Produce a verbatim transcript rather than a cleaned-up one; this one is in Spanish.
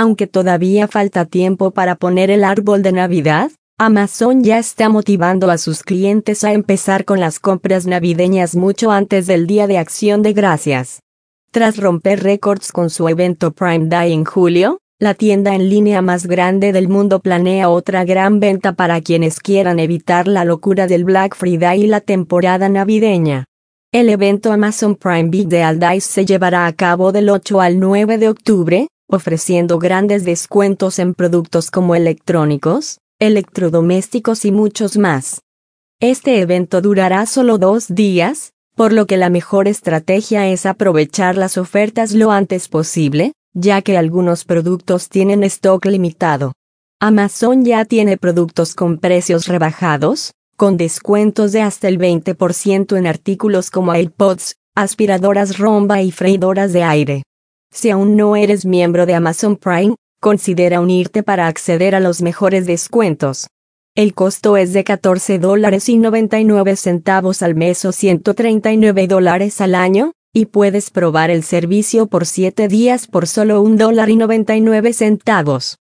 Aunque todavía falta tiempo para poner el árbol de Navidad, Amazon ya está motivando a sus clientes a empezar con las compras navideñas mucho antes del Día de Acción de Gracias. Tras romper récords con su evento Prime Day en julio, la tienda en línea más grande del mundo planea otra gran venta para quienes quieran evitar la locura del Black Friday y la temporada navideña. El evento Amazon Prime Big Deal Days se llevará a cabo del ocho al nueve de octubre, ofreciendo grandes descuentos en productos como electrónicos, electrodomésticos y muchos más. Este evento durará solo dos días, por lo que la mejor estrategia es aprovechar las ofertas lo antes posible, ya que algunos productos tienen stock limitado. Amazon ya tiene productos con precios rebajados, con descuentos de hasta el veinte por ciento en artículos como AirPods, aspiradoras Roomba y freidoras de aire. Si aún no eres miembro de Amazon Prime, considera unirte para acceder a los mejores descuentos. El costo es de catorce dólares y noventa y nueve centavos al mes o ciento treinta y nueve dólares al año, y puedes probar el servicio por siete días por solo un dólar y noventa y nueve centavos.